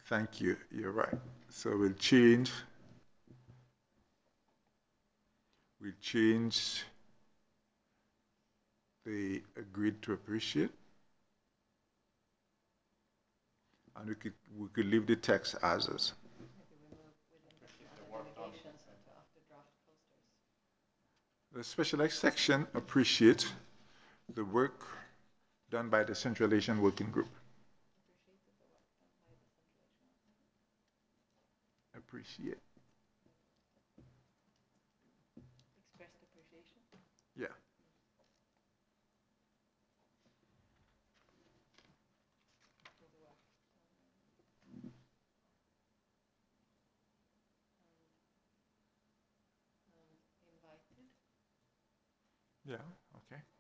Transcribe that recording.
Thank you. You're right. So we'll change the agreed to appreciate, and we could leave the text as is. The specialized section appreciate the work done by the Central Asian Working Group. Appreciate. Yeah. Yeah. Okay.